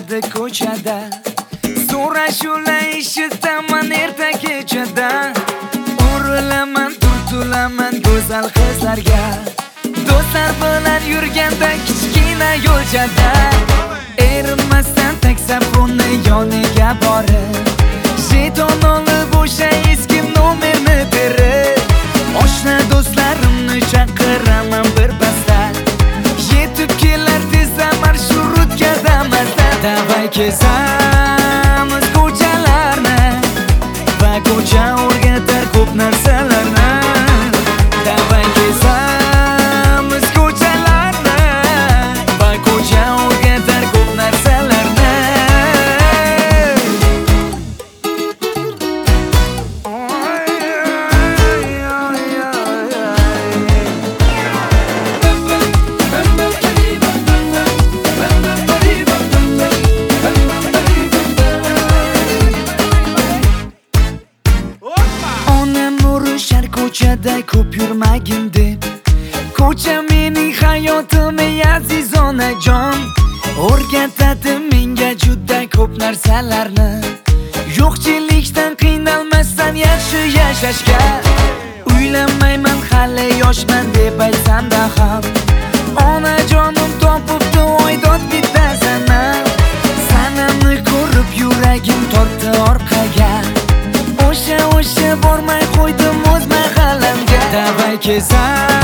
bo'ladi ko'chada. So'rashular eshitaman erta kechada. Urilaman, turtulaman go'zal qizlarga. Do'stlar bilan yurganda kichkina yo'lchada. Erinmasdan taksafonni yoniga borib, jeton olib o'sha eski nomerni terib, oshna do'stlarimni chaqiraman bir basta. Yetib kelar tezda marshrutga mazda. Davay kezamiz ko'chalarni va ko'cha o'rgatar ko'p narsalarni. Davay kezamiz ko'chalarni va ko'cha o'rgatar ko'p narsalarni. Ko'chada ko'p yurmagin deb, ko'cha mening hayotim aziz onajon. O'rgatadi menga juda ko'p narsalarni, yo'qchilikdan qiynalmasdan yaxshi yashashga. Uylanmayman hali yoshman deb aytsam-da ham, onajonim topibdi oydod bittasini. Sanamni ko'rib yuragim tortdi orqaga, o'sha bormay qo'ydim o'z mahallamga. Davay kezamiz